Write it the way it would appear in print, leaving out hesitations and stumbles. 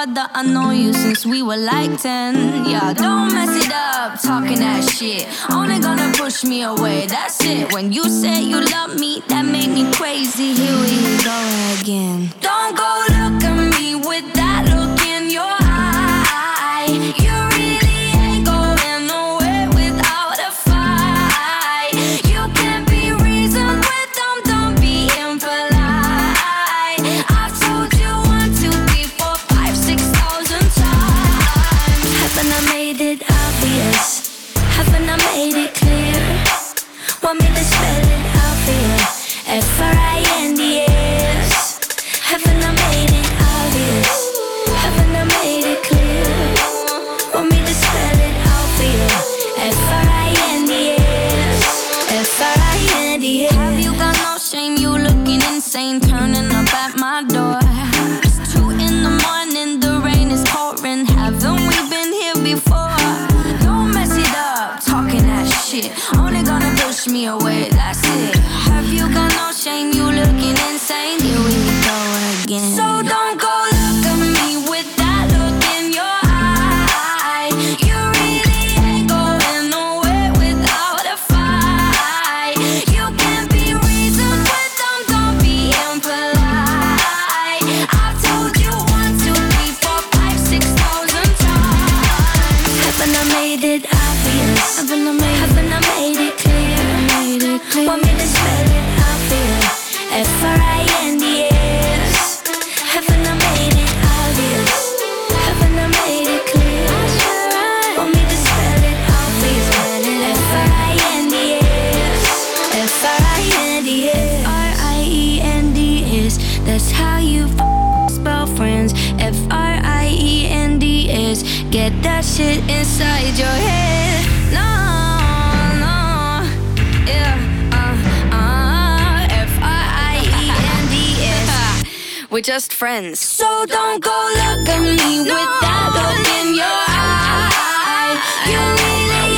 brother, I know you since we were like 10. Yeah, don't mess it up, talking that shit. Only gonna push me away, that's it. When you said you love me, that made me crazy. Here we go again. Don't go look at me with that look in your eye. You really ain't going nowhere without a fight. You can't be reasoned with them, don't be impolite. I've told you 1, 2, 3, 4, 5, 6,000 times. Haven't I made it obvious? Haven't I made it clear? Want me to spell it out for you? F-R-I-N-D-S. Haven't I made it obvious? Haven't I made it clear? Want me to spell it out for you? F-R-I-N-D-S. F-R-I-N-D-S. Have you got no shame? You looking insane, turning up at my door. It's 2 in the morning, the rain is pouring. Haven't we been here before? Don't mess it up, talking that shit. Only gonna push me away, that's it. Have you got no shame? You looking insane. Here we go again. So don't go look at me with that look in your eye. You really ain't going nowhere without a fight. You can't be reasoned with them, don't be impolite. I've told you 1, 2, 3, 4, 5, 6,000 times. Haven't I made it obvious? Haven't I made it clear? Want me to spell it out for you? F-R-I-N-D-S. Haven't I made it obvious? Haven't I made it clear? Want me to spell it out for you? F-R-I-N-D-S. F-R-I-N-D-S. R-I-E-N-D-S. That's how you spell friends. F-R-I-E-N-D-S. Get that shit inside your head. No, no, yeah, F-R-I-E-N-D-S. We're just friends. So don't go look at me with that look in your eye. You really